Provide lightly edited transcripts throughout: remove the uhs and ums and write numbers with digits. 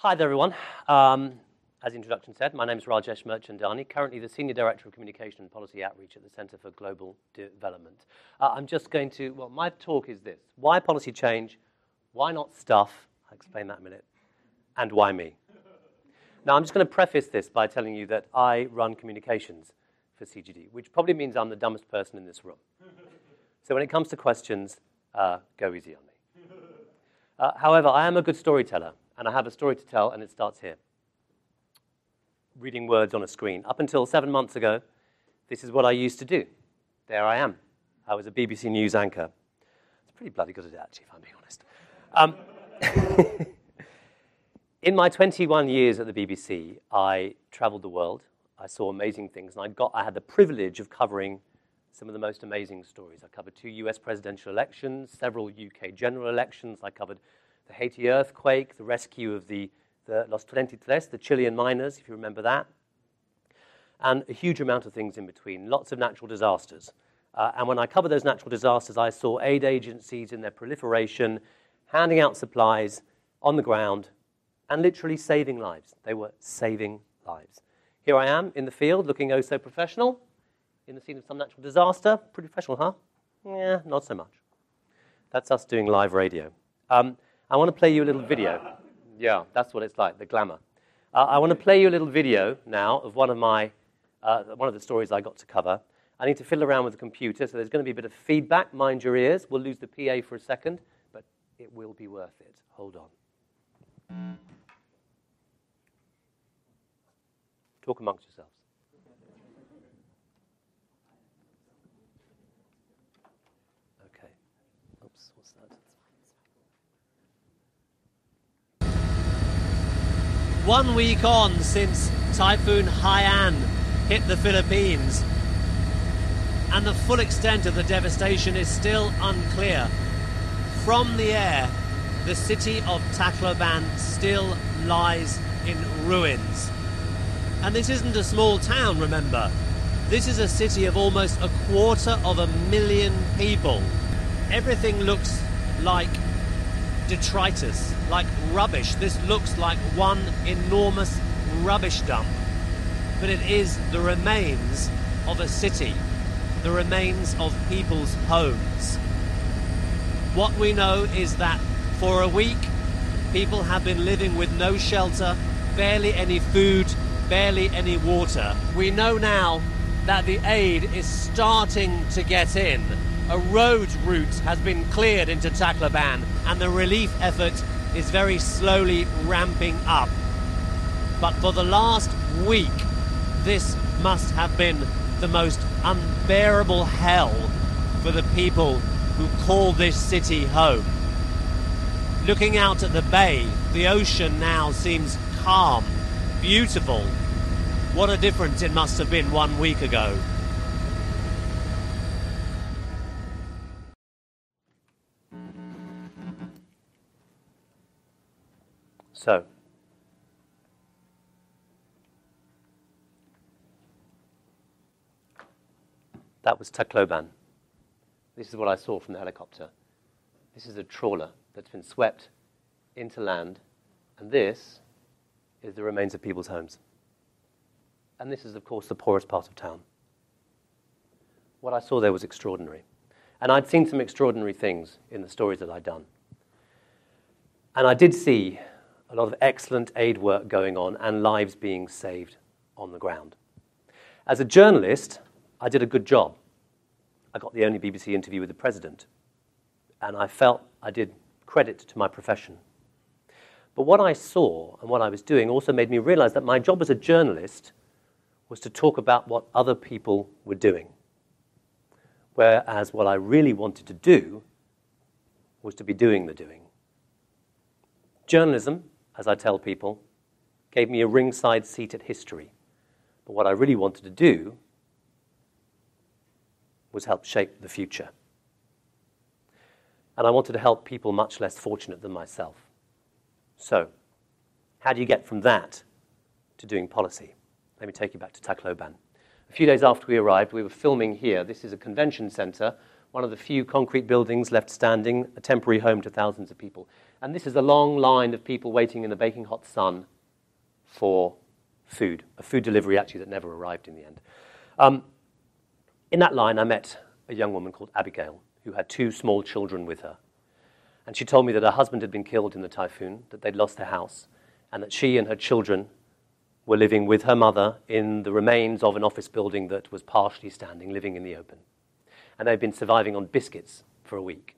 Hi there, everyone. As the introduction said, my name is Rajesh Mirchandani, currently the Senior Director of Communication and Policy Outreach at the Centre for Global Development. I'm just going to, well, my talk is this: why policy change, why not stuff, I'll explain that in a minute, and why me? Now, I'm just going to preface this by telling you that I run communications for CGD, which probably means I'm the dumbest person in this room. So when it comes to questions, go easy on me. However, I am a good storyteller, and I have a story to tell, and it starts here. Reading words on a screen. Up until 7 months ago, this is what I used to do. There I am. I was a BBC News anchor. It's pretty bloody good at it, actually, if I'm being honest. In my 21 years at the BBC, I traveled the world. I saw amazing things, and I had the privilege of covering some of the most amazing stories. I covered 2 US presidential elections, several UK general elections. I covered the Haiti earthquake, the rescue of the Los 23, the Chilean miners, if you remember that, and a huge amount of things in between, lots of natural disasters. And when I covered those natural disasters, I saw aid agencies in their proliferation, handing out supplies on the ground, and literally saving lives. They were saving lives. Here I am in the field, looking oh so professional, in the scene of some natural disaster. Pretty professional, huh? Yeah, not so much. That's us doing live radio. I want to play you a little video. Yeah, that's what it's like, the glamour. I want to play you a little video now of one of the stories I got to cover. I need to fiddle around with the computer, so there's going to be a bit of feedback. Mind your ears. We'll lose the PA for a second, but it will be worth it. Hold on. Talk amongst yourselves. Okay. Oops, what's that? 1 week on since Typhoon Haiyan hit the Philippines, and the full extent of the devastation is still unclear. From the air, the city of Tacloban still lies in ruins. And this isn't a small town, remember. This is a city of almost 250,000 people. Everything looks like detritus, like rubbish. This looks like one enormous rubbish dump. But it is the remains of a city, the remains of people's homes. What we know is that for a week, people have been living with no shelter, barely any food, barely any water. We know now that the aid is starting to get in. A road route has been cleared into Tacloban, and the relief effort is very slowly ramping up. But for the last week, this must have been the most unbearable hell for the people who call this city home. Looking out at the bay, the ocean now seems calm, beautiful. What a difference it must have been 1 week ago. So, that was Tacloban. This is what I saw from the helicopter. This is a trawler that's been swept into land, and this is the remains of people's homes. And this is, of course, the poorest part of town. What I saw there was extraordinary. And I'd seen some extraordinary things in the stories that I'd done. And I did see a lot of excellent aid work going on and lives being saved on the ground. As a journalist, I did a good job. I got the only BBC interview with the president, and I felt I did credit to my profession. But what I saw and what I was doing also made me realize that my job as a journalist was to talk about what other people were doing, whereas what I really wanted to do was to be doing the doing. Journalism, as I tell people, gave me a ringside seat at history. But what I really wanted to do was help shape the future. And I wanted to help people much less fortunate than myself. So, how do you get from that to doing policy? Let me take you back to Tacloban. A few days after we arrived, we were filming here. This is a convention center, one of the few concrete buildings left standing, a temporary home to thousands of people. And this is a long line of people waiting in the baking hot sun for food, a food delivery actually that never arrived in the end. In that line, I met a young woman called Abigail, who had 2 small children with her. And she told me that her husband had been killed in the typhoon, that they'd lost their house, and that she and her children were living with her mother in the remains of an office building that was partially standing, living in the open. And they'd been surviving on biscuits for a week.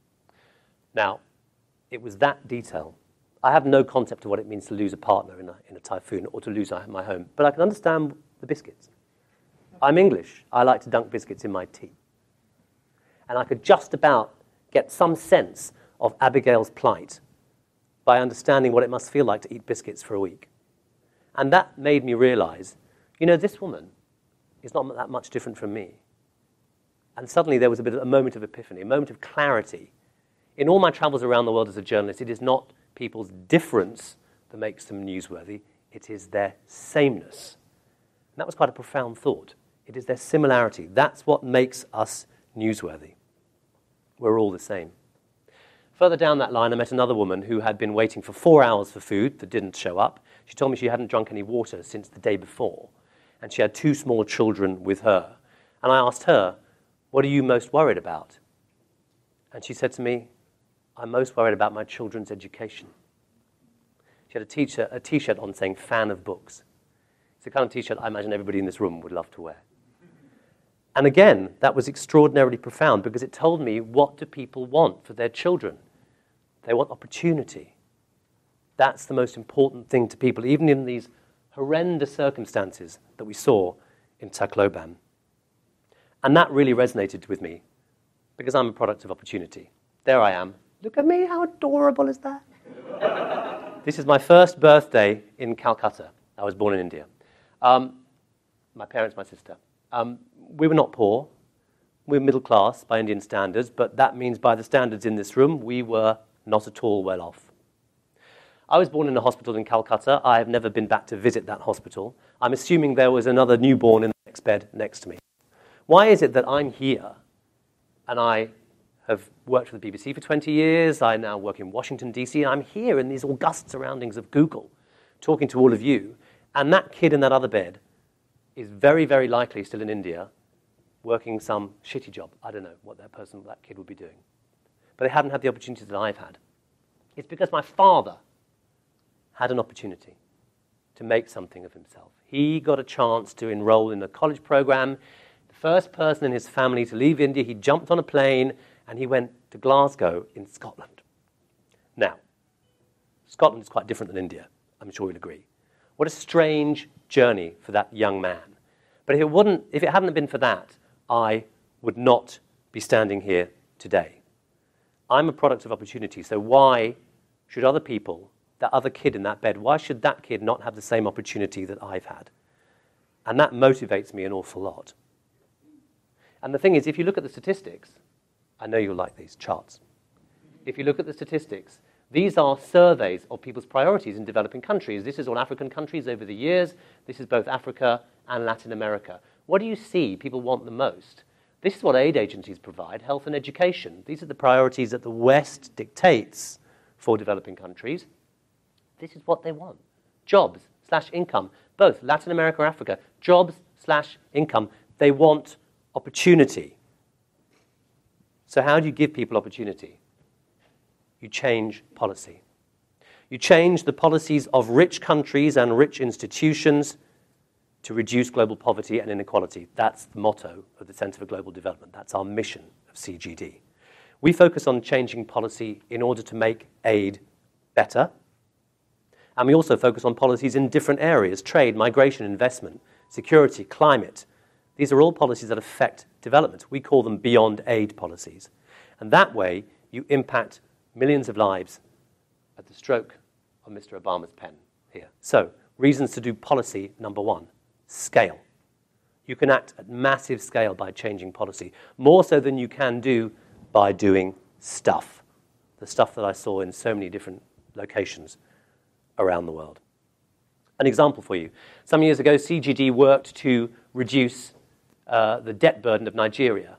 Now, it was that detail. I have no concept of what it means to lose a partner in a typhoon or to lose my home, but I can understand the biscuits. I'm English. I like to dunk biscuits in my tea. And I could just about get some sense of Abigail's plight by understanding what it must feel like to eat biscuits for a week. And that made me realize, this woman is not that much different from me. And suddenly there was a moment of epiphany, a moment of clarity. In all my travels around the world as a journalist, it is not people's difference that makes them newsworthy. It is their sameness. And that was quite a profound thought. It is their similarity. That's what makes us newsworthy. We're all the same. Further down that line, I met another woman who had been waiting for 4 hours for food that didn't show up. She told me she hadn't drunk any water since the day before, and she had 2 small children with her. And I asked her, "What are you most worried about?" And she said to me, "I'm most worried about my children's education." She had a T-shirt on saying, "Fan of books." It's the kind of T-shirt I imagine everybody in this room would love to wear. And again, that was extraordinarily profound because it told me, what do people want for their children? They want opportunity. That's the most important thing to people, even in these horrendous circumstances that we saw in Tacloban. And that really resonated with me because I'm a product of opportunity. There I am. Look at me, how adorable is that? This is my first birthday in Calcutta. I was born in India. My parents, my sister. We were not poor. We were middle class by Indian standards, but that means by the standards in this room, we were not at all well off. I was born in a hospital in Calcutta. I have never been back to visit that hospital. I'm assuming there was another newborn in the next bed next to me. Why is it that I'm here and I have worked for the BBC for 20 years, I now work in Washington, D.C., and I'm here in these august surroundings of Google, talking to all of you, and that kid in that other bed is very, very likely still in India, working some shitty job. I don't know what that kid would be doing. But they hadn't had the opportunities that I've had. It's because my father had an opportunity to make something of himself. He got a chance to enroll in a college program. The first person in his family to leave India, he jumped on a plane and he went to Glasgow in Scotland. Now, Scotland is quite different than India, I'm sure you'll agree. What a strange journey for that young man. But if it hadn't been for that, I would not be standing here today. I'm a product of opportunity, so why should other people, that other kid in that bed, why should that kid not have the same opportunity that I've had? And that motivates me an awful lot. And the thing is, if you look at the statistics, I know you'll like these charts. If you look at the statistics, these are surveys of people's priorities in developing countries. This is all African countries over the years. This is both Africa and Latin America. What do you see people want the most? This is what aid agencies provide, health and education. These are the priorities that the West dictates for developing countries. This is what they want. Jobs/income, both Latin America and Africa. Jobs/income. They want opportunity. So how do you give people opportunity? You change policy. You change the policies of rich countries and rich institutions to reduce global poverty and inequality. That's the motto of the Centre for Global Development. That's our mission of CGD. We focus on changing policy in order to make aid better. And we also focus on policies in different areas: trade, migration, investment, security, climate. These are all policies that affect development. We call them beyond aid policies. And that way, you impact millions of lives at the stroke of Mr. Obama's pen here. So, reasons to do policy, number one, scale. You can act at massive scale by changing policy, more so than you can do by doing stuff. The stuff that I saw in so many different locations around the world. An example for you. Some years ago, CGD worked to reduce the debt burden of Nigeria.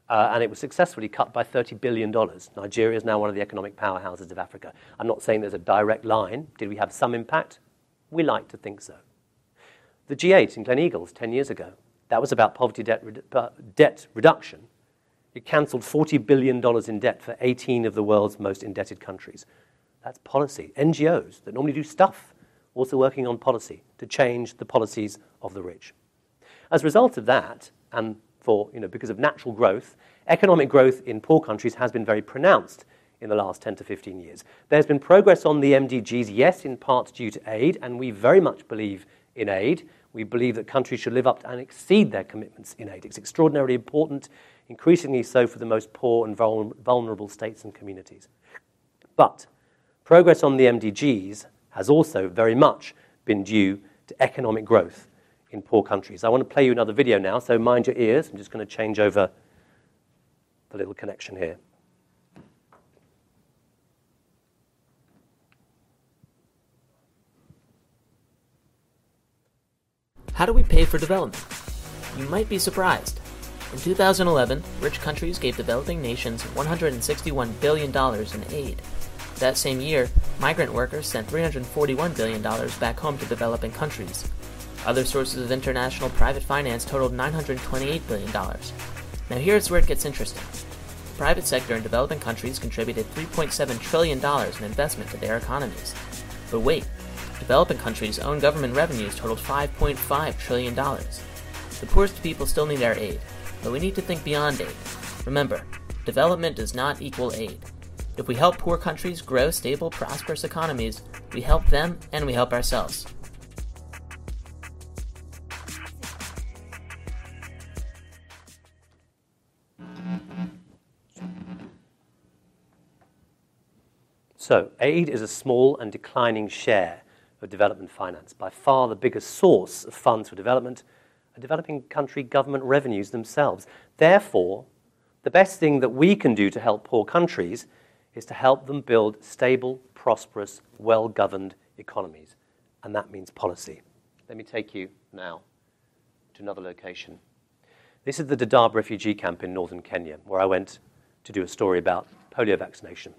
and it was successfully cut by $30 billion. Nigeria is now one of the economic powerhouses of Africa. I'm not saying there's a direct line. Did we have some impact? We like to think so. The G8 in Gleneagles 10 years ago, that was about poverty debt reduction. It cancelled $40 billion in debt for 18 of the world's most indebted countries. That's policy. NGOs that normally do stuff, also working on policy to change the policies of the rich. As a result of that, and because of natural growth, economic growth in poor countries has been very pronounced in the last 10 to 15 years. There's been progress on the MDGs, yes, in part due to aid, and we very much believe in aid. We believe that countries should live up to and exceed their commitments in aid. It's extraordinarily important, increasingly so for the most poor and vulnerable states and communities. But progress on the MDGs has also very much been due to economic growth in poor countries. I want to play you another video now, so mind your ears. I'm just going to change over the little connection here. How do we pay for development? You might be surprised. In 2011, rich countries gave developing nations $161 billion in aid. That same year, migrant workers sent $341 billion back home to developing countries. Other sources of international private finance totaled $928 billion. Now here's where it gets interesting. The private sector in developing countries contributed $3.7 trillion in investment to their economies. But wait, developing countries' own government revenues totaled $5.5 trillion. The poorest people still need our aid, but we need to think beyond aid. Remember, development does not equal aid. If we help poor countries grow stable, prosperous economies, we help them and we help ourselves. So, aid is a small and declining share of development finance. By far the biggest source of funds for development are developing country government revenues themselves. Therefore, the best thing that we can do to help poor countries is to help them build stable, prosperous, well-governed economies. And that means policy. Let me take you now to another location. This is the Dadaab refugee camp in northern Kenya, where I went to do a story about polio vaccination.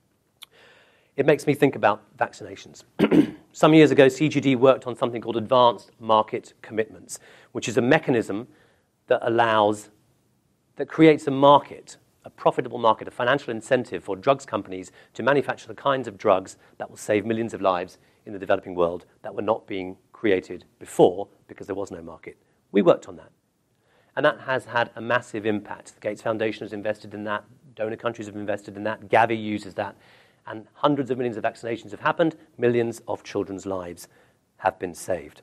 It makes me think about vaccinations. Some years ago, CGD worked on something called Advanced Market Commitments, which is a mechanism that creates a market, a profitable market, a financial incentive for drugs companies to manufacture the kinds of drugs that will save millions of lives in the developing world that were not being created before because there was no market. We worked on that. And that has had a massive impact. The Gates Foundation has invested in that. Donor countries have invested in that. Gavi uses that. And hundreds of millions of vaccinations have happened. Millions of children's lives have been saved.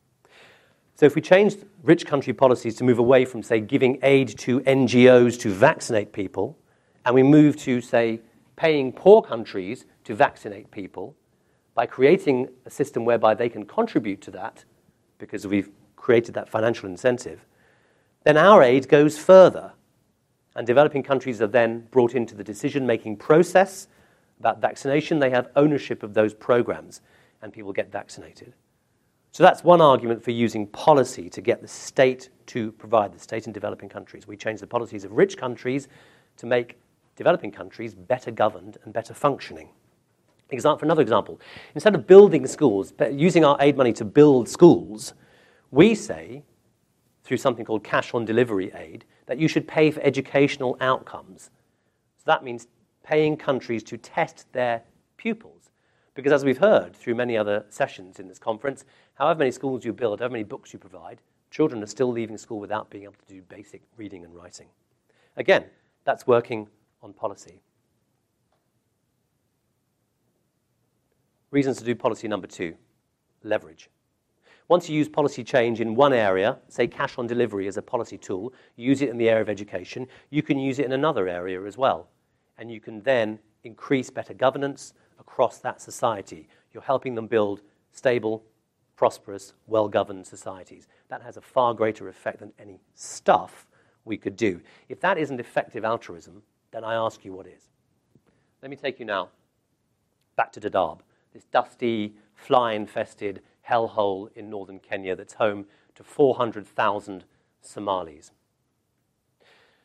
So if we change rich country policies to move away from, say, giving aid to NGOs to vaccinate people, and we move to, say, paying poor countries to vaccinate people by creating a system whereby they can contribute to that because we've created that financial incentive, then our aid goes further. And developing countries are then brought into the decision-making process about vaccination. They have ownership of those programs, and people get vaccinated. So that's one argument for using policy to get the state to provide, the state in developing countries. We change the policies of rich countries to make developing countries better governed and better functioning. For another example, instead of building schools, using our aid money to build schools, we say, through something called cash on delivery aid, that you should pay for educational outcomes. So that means paying countries to test their pupils. Because as we've heard through many other sessions in this conference, however many schools you build, however many books you provide, children are still leaving school without being able to do basic reading and writing. Again, that's working on policy. Reasons to do policy number 2, leverage. Once you use policy change in one area, say cash on delivery as a policy tool, use it in the area of education, you can use it in another area as well. And you can then increase better governance across that society. You're helping them build stable, prosperous, well-governed societies. That has a far greater effect than any stuff we could do. If that isn't effective altruism, then I ask you what is. Let me take you now back to Dadaab, this dusty, fly-infested hellhole in northern Kenya that's home to 400,000 Somalis.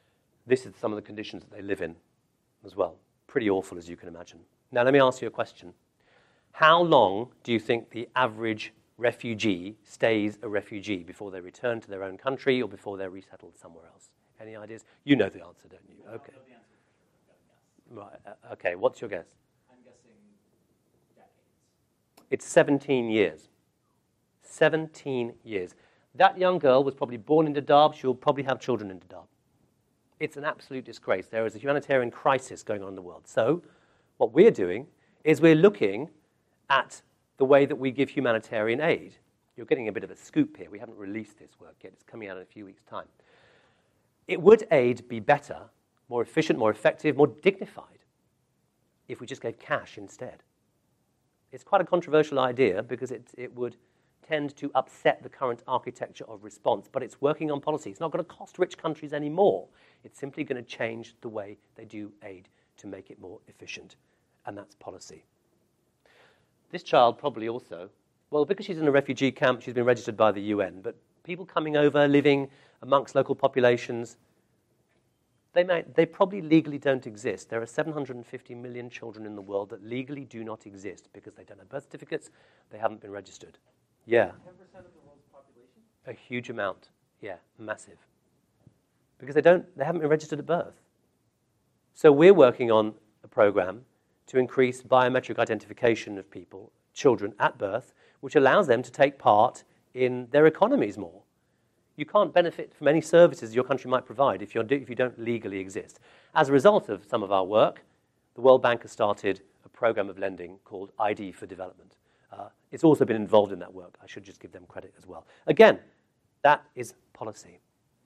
this is some of the conditions that they live in as well. Pretty awful, as you can imagine. Now, let me ask you a question. How long do you think the average refugee stays a refugee before they return to their own country or before they're resettled somewhere else? Any ideas? You know the answer, don't you? Okay. I know the answer. Right. Okay, what's your guess? I'm guessing decades. It's 17 years. 17 years. That young girl was probably born in Dadaab. She'll probably have children in Dadaab. It's an absolute disgrace. There is a humanitarian crisis going on in the world. So what we're doing is we're looking at the way that we give humanitarian aid. You're getting a bit of a scoop here. We haven't released this work yet. It's coming out in a few weeks' time. Would aid be better, more efficient, more effective, more dignified if we just gave cash instead? It's quite a controversial idea because it would tend to upset the current architecture of response, but it's working on policy. It's not going to cost rich countries anymore. It's simply going to change the way they do aid to make it more efficient, and that's policy. This child probably also, well, because she's in a refugee camp, she's been registered by the UN, but people coming over, living amongst local populations, they probably legally don't exist. There are 750 million children in the world that legally do not exist because they don't have birth certificates, they haven't been registered. Yeah. 10% of the world's population? A huge amount. Yeah, massive. Because they haven't been registered at birth. So we're working on a program to increase biometric identification of people, children at birth, which allows them to take part in their economies more. You can't benefit from any services your country might provide if you don't legally exist. As a result of some of our work, the World Bank has started a program of lending called ID for Development. It's also been involved in that work. I should just give them credit as well. Again, that is policy.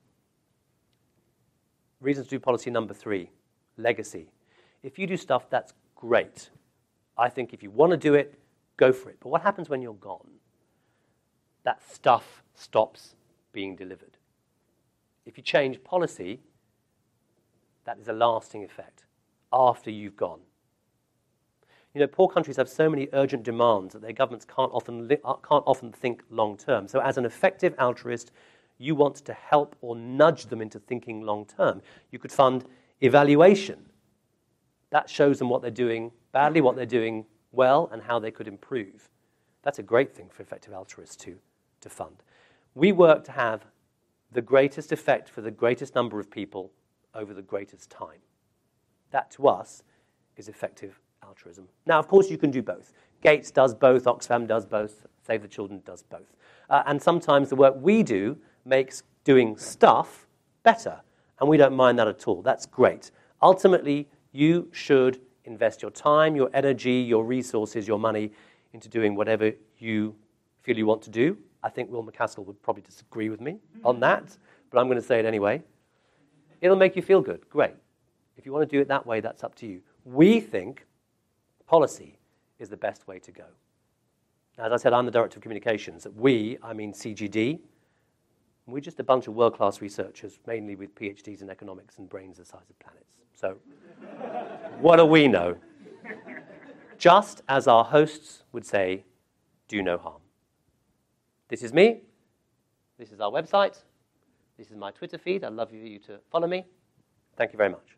Reasons to do policy number 3, legacy. If you do stuff, that's great. I think if you want to do it, go for it. But what happens when you're gone? That stuff stops being delivered. If you change policy, that is a lasting effect after you've gone. You know, poor countries have so many urgent demands that their governments can't often think long-term. So as an effective altruist, you want to help or nudge them into thinking long-term. You could fund evaluation. That shows them what they're doing badly, what they're doing well, and how they could improve. That's a great thing for effective altruists to fund. We work to have the greatest effect for the greatest number of people over the greatest time. That, to us, is effective altruism. Now, of course, you can do both. Gates does both, Oxfam does both, Save the Children does both. And sometimes the work we do makes doing stuff better, and we don't mind that at all. That's great. Ultimately, you should invest your time, your energy, your resources, your money into doing whatever you feel you want to do. I think Will McCaskill would probably disagree with me on that, but I'm going to say it anyway. It'll make you feel good. Great. If you want to do it that way, that's up to you. We think policy is the best way to go. As I said, I'm the Director of Communications. I mean CGD. We're just a bunch of world-class researchers, mainly with PhDs in economics and brains the size of planets. So what do we know? Just as our hosts would say, do no harm. This is me. This is our website. This is my Twitter feed. I'd love you to follow me. Thank you very much.